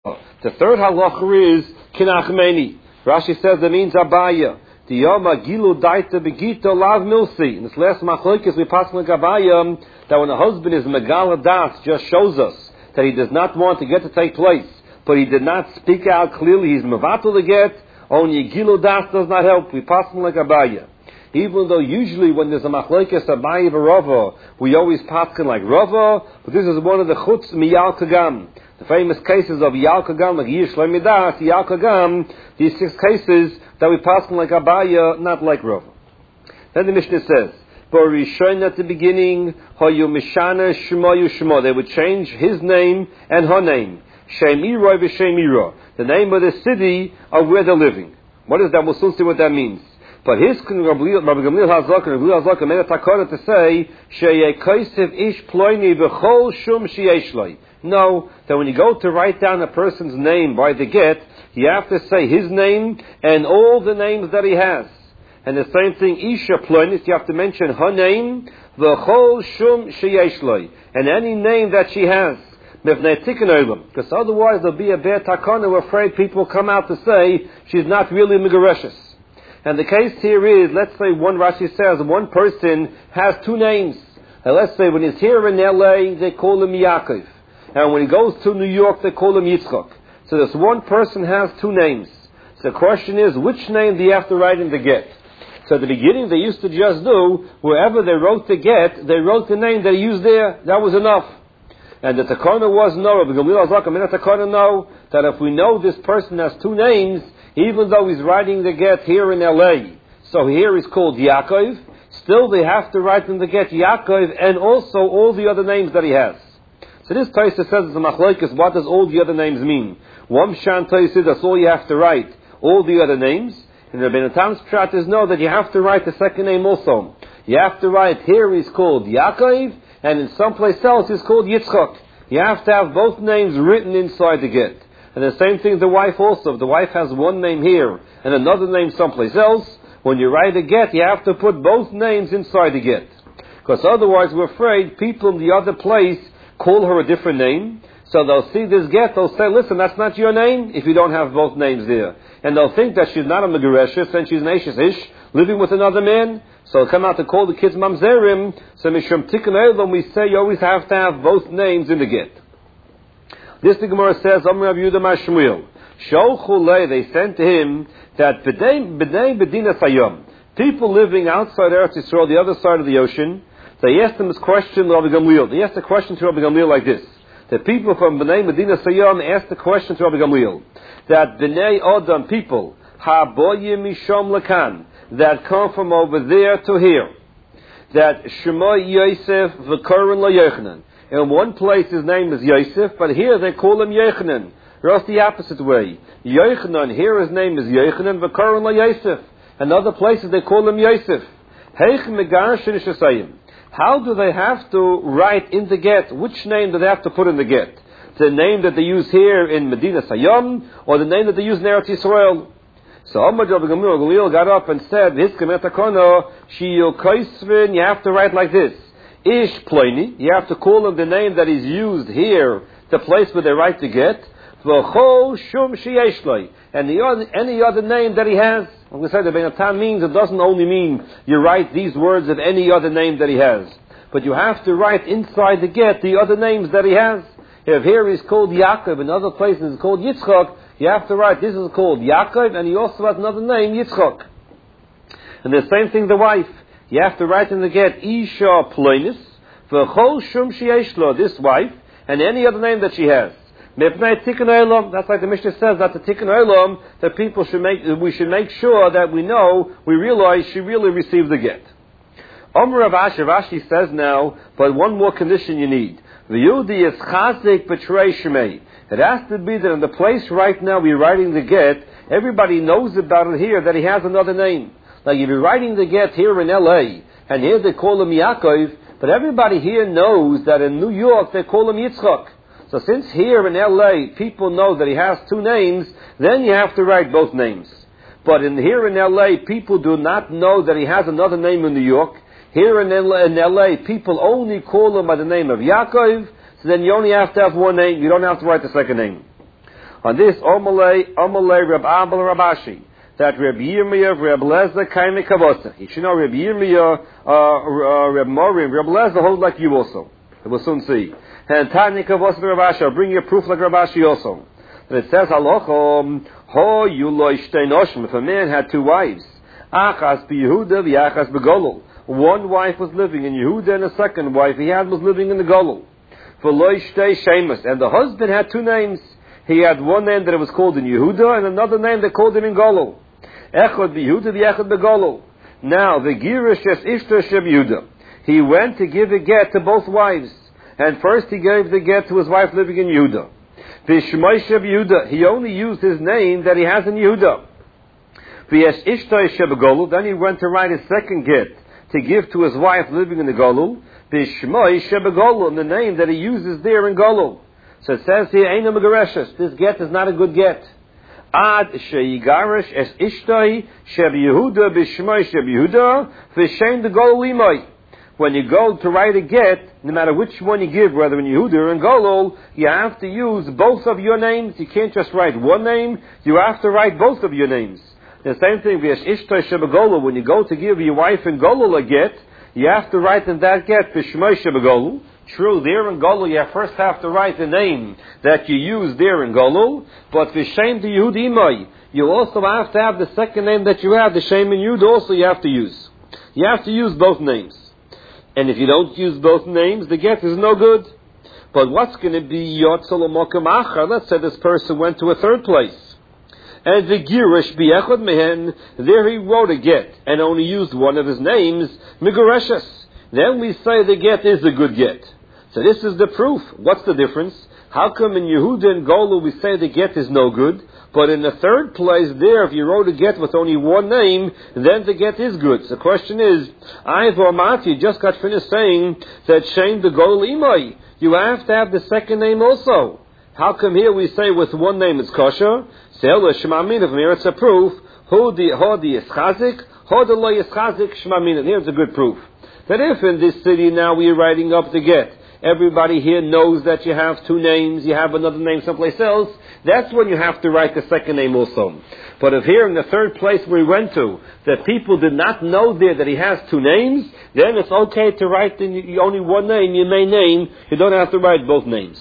The third halacha is kinachmeni. Rashi says that means abaya. The yoma gilu daita begito lav milsi. In this last machlokes we pass like abaya that when a husband is megala das, just shows us that he does not want the get to take place, but he did not speak out clearly. He's mevatel the get. Only gilu das does not help. We pass like abaya. Even though usually when there's a machlokes abaya v'rava, we always pass like rava, but this is one of the chutz miyal kagam. The famous cases of Yal Kagam, like Yish Lemidas, Yal Kagam, these 6 cases that we pass like Abaya, not like Rav. Then the Mishnah says, Barishon at the beginning, Hoyu Mishana Shemoyu Shemo. They would change his name and her name. Shemira v'Shemira. The name of the city of where they're living. What is that? We'll soon see what that means. But his Rabbi Gamliel Hazak and Rabbi Hazak made a takana to say, Sheyei Kaisiv Ish Ploini v'Chol Shum Sheyesh. No, that when you go to write down a person's name by the get, you have to say his name and all the names that he has. And the same thing, Isha Ploinis, you have to mention her name, V'chol Shum Sheyesh, and any name that she has. Because otherwise there'll be a bad takana, we're afraid people come out to say she's not really Megareshes. And the case here is, let's say one Rashi says, one person has 2 names. And let's say when he's here in LA, they call him Yaakov. And when he goes to New York, they call him Yitzchak. So this one person has 2 names. So the question is, which name do you have to write in the get? So at the beginning, they used to just do, wherever they wrote the get, they wrote the name they used there. That was enough. And the takana was no. Rabbi Gamliel Hazak made a takana no, that if we know this person has 2 names, even though he's writing the get here in LA, so here he's called Yaakov, still they have to write in the get Yaakov and also all the other names that he has. So this Taisa says it's a machlokes. What does all the other names mean? One Shan Taisa, that's all you have to write, all the other names. And Rabbi Natan's pshat is no, that you have to write the second name also. You have to write here he's called Yaakov, and in someplace else he's called Yitzchak. You have to have both names written inside the get. And the same thing the wife also. If the wife has one name here and another name someplace else, when you write a get, you have to put both names inside the get. Because otherwise we're afraid people in the other place call her a different name. So they'll see this get, they'll say, listen, that's not your name if you don't have both names there. And they'll think that she's not a Megareshes and she's an Ashes Ish, living with another man. So they'll come out to call the kids Mamzerim. So Mishum Tikkun Olam, we say you always have to have both names in the get. This the Gemara says, Amr Rav Yehuda Mar Shmuel, Shol they sent to him that B'nei Bedina Sayom, people living outside Eretz Yisrael, the other side of the ocean, they asked him this question, Rabbi Gamliel. They asked the question to Rabbi Gamliel like this. The people from B'nai Medina Sayam asked the question to Rabbi Gamliel. That B'nai Odom people, Ha'boyim Mishom Lakan, that come from over there to here. That Shema Yosef V'Korin La Yochanan. In one place his name is Yosef, but here they call him Yochanan. Or else the opposite way. Yochanan, here his name is Yochanan V'Korin La Yosef. In other places they call him Yosef. Heich Megar Shinishasayim. How do they have to write in the get? Which name do they have to put in the get? The name that they use here in Medina Sayam, or the name that they use in Eretz Yisrael? So Amar Rabbi Gamliel got up and said, you have to write like this. Ish Ploini, you have to call him the name that is used here, the place where they write the get. V'chol Shum Sheyesh, and any other name that he has. Like we said, the Benatam means it doesn't only mean you write these words of any other name that he has, but you have to write inside the get the other names that he has. If here he's called Yaakov, in other places he's called Yitzchak, you have to write this is called Yaakov, and he also has another name, Yitzchak. And the same thing the wife. You have to write in the get Isha Ploinis, V'chol Shum Sheyesh, this wife, and any other name that she has. That's like the Mishnah says, that the Tikkun Olam, that people we should make sure that we realize she really received the get. Omer Rav Ashi says now, but one more condition you need. The Yehudi is chazik b'trei shemei. It has to be that in the place right now we're writing the get, everybody knows about it here that he has another name. Like if you're writing the get here in LA, and here they call him Yaakov, but everybody here knows that in New York they call him Yitzchak. So since here in LA people know that he has 2 names, then you have to write both names. But here in LA people do not know that he has another name in New York. Here in LA people only call him by the name of Yaakov, so then you only have to have one name, you don't have to write the second name. On this, Omalei Reb Abel Rabashi, that Reb Yirmiyah, Reb Lezer, Kaimi Kavosa. You should know Reb Yirmiyah, Reb Morim, Reb Lezer hold like you also. We'll soon see. And Tani Kavosa Rabashi, I'll bring you a proof like Rabashi also. And it says, Halochom, Ho Yulo Ishtein Oshim, if a man had two wives, Achas Yehuda, V'Achas Begolul. One wife was living in Yehuda and a second wife he had was living in the Golul. V'lo Ishtei Shemus. And the husband had two names. He had one name that was called in Yehuda and another name that called him in Golul. Echad Yehuda, V'Echad Begolul. Now, the Girish es Ishta Sheb Yehuda. He went to give a get to both wives. And first he gave the get to his wife living in Yehuda. V'Shmai Sheb Yehuda. He only used his name that he has in Yehuda. V'Yesh Ishta Sheb Begolul. Then he went to write his second get to give to his wife living in the Golul. V'Shmai Sheb Begolul. And the name that he uses there in Golul. So it says here, Eina Megareshes. This get is not a good get. Ad sheigarish es ishtai sheb Yehuda b'shmai sheb Yehuda v'shem the Golul imay. When you go to write a get, no matter which one you give, whether in Yehuda or in Golul, you have to use both of your names. You can't just write one name. You have to write both of your names. The same thing, v'yesh ishtai sheb Golul. When you go to give your wife in Golul a get, you have to write in that get b'shmai sheb Golul. True, there in Golul you first have to write the name that you use there in Golul, but v'shem the Yehud imay, you also have to have the second name that you have, the Shem and Yud also you have to use. You have to use both names. And if you don't use both names, the get is no good. But what's going to be Yotzel Mokem Achar? Let's say this person went to a third place. And the Girish B'Echad Mehen, there he wrote a get, and only used one of his names, Megareshes. Then we say the get is a good get. So this is the proof. What's the difference? How come in Yehuda and Golul we say the get is no good, but in the third place there, if you wrote a get with only one name, then the get is good? So the question is, you just got finished saying that Shem the Golul imay. You have to have the second name also. How come here we say with one name it's kosher? Se'ela shemamin, if here it's a proof. Hodi yischazik, hodi lo yischazik shemamin. Here's a good proof. That if in this city now we are writing up the get, everybody here knows that you have two names, you have another name someplace else, that's when you have to write the second name also. But if here in the third place we went to, that people did not know there that he has two names, then it's okay to write in only one name, your main name, you don't have to write both names.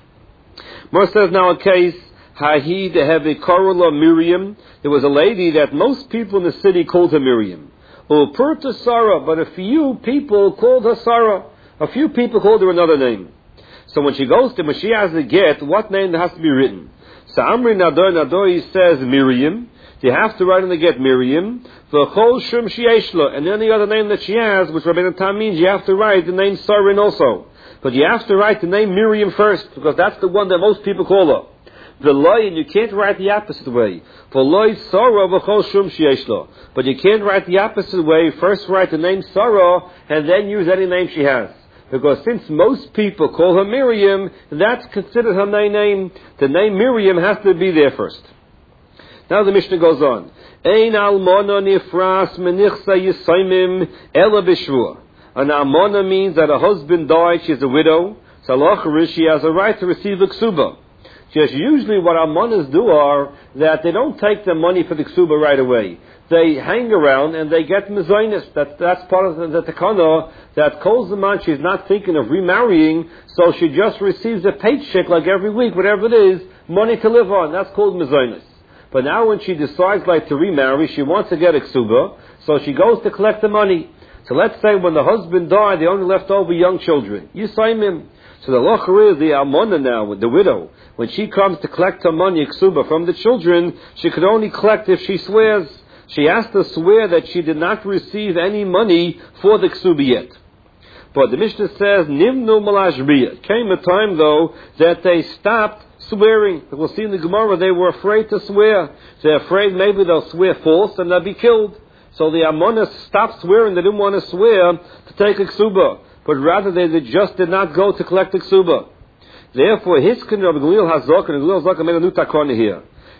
More says now a case, Hahi Dehevi Korula Miriam, there was a lady that most people in the city called her Miriam. Upurta Sarah, but a few people called her Sarah. A few people called her another name. So when she goes to, when she has a get, what name has to be written? So Amri Nador, he says Miriam. You have to write in the get Miriam. V'chol Shum Sheishla, and any other name that she has, which Rabbeinu Tam means, you have to write the name Sarin also. But you have to write the name Miriam first, because that's the one that most people call her. And you can't write the opposite way. But you can't write the opposite way. First write the name Sarah, and then use any name she has. Because since most people call her Miriam, that's considered her main name. The name Miriam has to be there first. Now the Mishnah goes on. Ein almona nifras menichsa yisaimim ela b'shvua. An almona means that a husband died, she's a widow. So she has a right to receive the ksuba. Just usually what almonas do are that they don't take the money for the ksuba right away. They hang around and they get mezainis. That's part of the takana that calls the man she's not thinking of remarrying, so she just receives a paycheck like every week, whatever it is, money to live on. That's called mezainis. But now when she decides like to remarry, she wants to get a ksuba, so she goes to collect the money. So let's say when the husband died, they only left over young children. You sign him. So the locher is the almona now, the widow. When she comes to collect her money, ksuba, from the children, she could only collect if she swears. She has to swear that she did not receive any money for the ksuba yet. But the Mishnah says, Nimnu malashbiya. Came a time, though, that they stopped swearing. We'll see in the Gemara, they were afraid to swear. They're afraid maybe they'll swear false and they'll be killed. So the almonas stopped swearing. They didn't want to swear to take a ksuba. But rather they just did not go to collect the ksuba. Therefore, Hiskin Rabbi Galil Hazok, and Galil Hazok made a new takona here.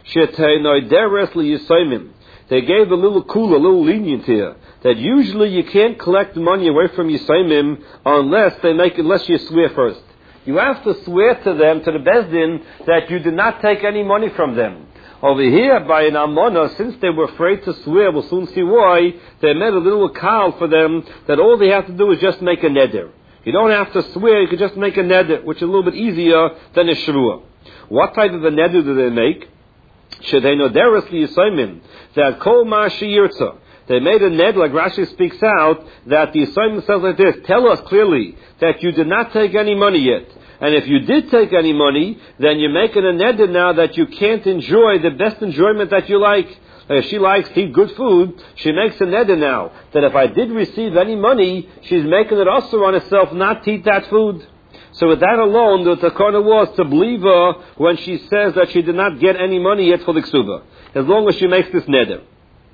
They gave a little cool, a little lenient here, that usually you can't collect money away from Yisaimim unless you swear first. you have to swear to them, to the Bezdin, that you did not take any money from them. Over here, by an Almana, since they were afraid to swear, we'll soon see why, they made a little call for them that all they have to do is just make a neder. You don't have to swear, you can just make a neder, which is a little bit easier than a shruah. What type of a neder do they make? Shedenoderis liyisoimim, that kol ma sheyirtza. They made a neder, like Rashi speaks out, that the Yisraelim says like this, tell us clearly that you did not take any money yet. And if you did take any money, then you're making a neder now that you can't enjoy the best enjoyment that you like. If she likes to eat good food, she makes a neder now, that if I did receive any money, she's making it also on herself not to eat that food. So with that alone, the takana was to believe her when she says that she did not get any money yet for the ksuba, as long as she makes this neder.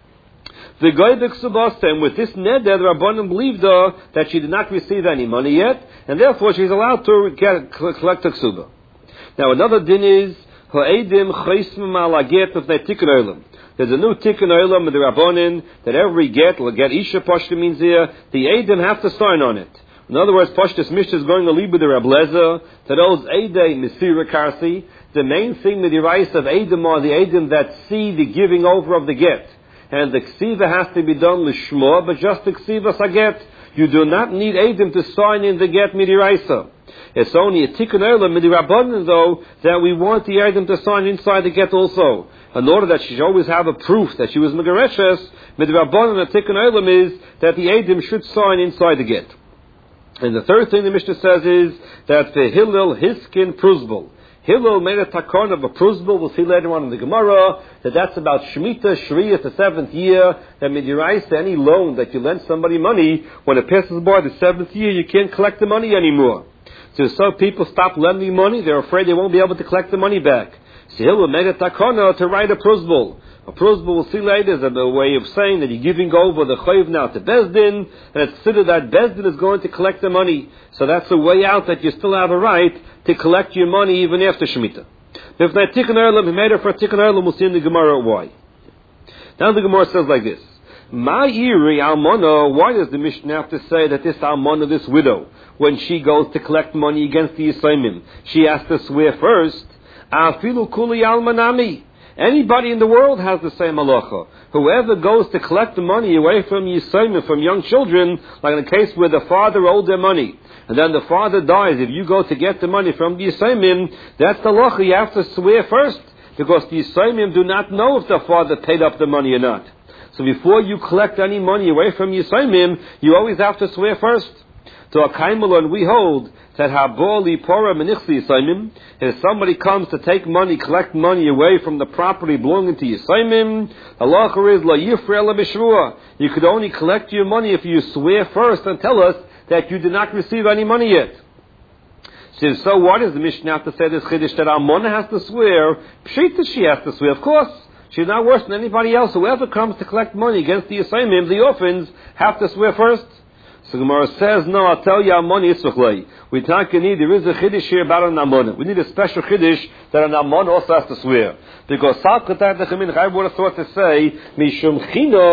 The goy and with this neder, the Rabbanim believed her that she did not receive any money yet, and therefore she's allowed to collect the ksuba. Now another din is ha'edim chaysmim ala get of the tikkun olam. There's a new tikkun olam with the Rabbanim that every get isha pashta means here, the edim have to sign on it. In other words, Pashtas Mishnah is going to lead with the Reb Lezer to those Eidei Mesira Karsi. The main thing with the rights of Eidim are the Eidim that see the giving over of the get. And the Ksiva has to be done Lishma, but just the Ksiva Saget. You do not need Eidim to sign in the get Midiraisa. It's only a Tikkun Olam Midirabbanan though that we want the Eidim to sign inside the get also. In order that she should always have a proof that she was Megareshes, Midirabbanan and Tikkun Olam is that the Eidim should sign inside the get. And the third thing the Mishnah says is that the Hillel Hiskin Pruzbul. Hillel made a takon of a Pruzbul. We'll see later on in the Gemara that that's about Shemitah, Shriyah, the 7th year. That Midirais, any loan that you lend somebody money, when it passes by the 7th year, you can't collect the money anymore. So some people stop lending money. They're afraid they won't be able to collect the money back. So Hillel made a takona to write a Pruzbul. A pruzbul, we'll see later, is a way of saying that you're giving over the chayiv now to Bezdin, and it's considered that Bezdin is going to collect the money. So that's a way out that you still have a right to collect your money even after Shemitah. If not Tikkun Olam, he made it for Tikkun Olam, we'll see in the Gemara why. Now the Gemara says like this. Ma'iri almana, why does the Mishnah have to say that this almana, this widow, when she goes to collect money against the Yisraelim, she has to swear first? Afilu kuli almanami. Anybody in the world has the same halacha. Whoever goes to collect the money away from Yisraelim, from young children, like in the case where the father owed their money, and then the father dies, if you go to get the money from the Yisraelim, that's the halacha. You have to swear first, because the Yisraelim do not know if the father paid up the money or not. So before you collect any money away from Yisraelim, you always have to swear first. So a kaimalon, we hold that haboli pora menichsi Yisraelim, if somebody comes to take money, collect money away from the property belonging to Yisraelim, halacha is la yifre la b'shruah. You could only collect your money if you swear first and tell us that you did not receive any money yet. So what does the Mishnah have to say this chiddush that Almona has to swear? Pshita, she has to swear, of course. She's not worse than anybody else. Whoever comes to collect money against the Yisraelim, the orphans, have to swear first. So Gemara says, no, I'll tell you, Amoni Yitzchak. We talk need, there is a chiddush here about an Amona. We need a special chiddush that an Amona also has to swear. Because Sal Ketar Dechamin, I would have thought to say, Mishum Chino,